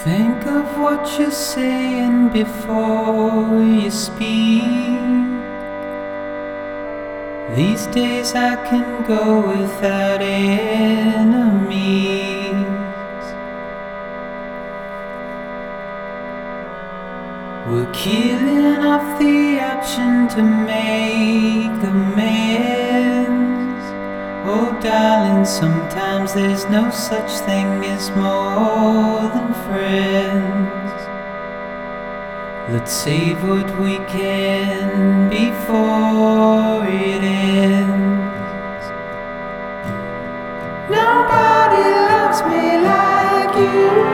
Think of what you're saying before you speak. These days I can go without enemies. We're killing off the option to make amends. Oh darling, sometimes there's no such thing as more than friends. Let's save what we can before it ends. Nobody loves me like you.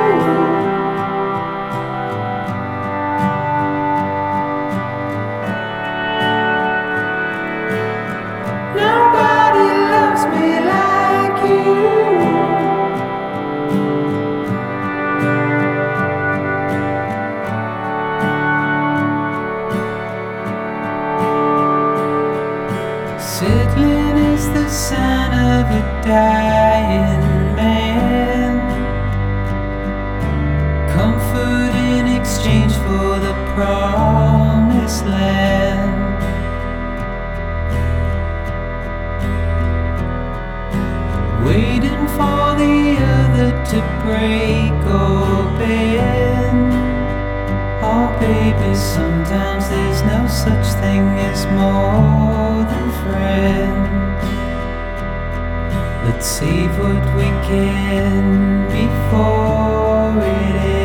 Nobody loves me like you. Settling is the sign of a dying man. Comfort in exchange for the promised land. Waiting for the other to break or bend. Oh baby, sometimes there's no such thing as more than friends. Let's save what we can before it ends.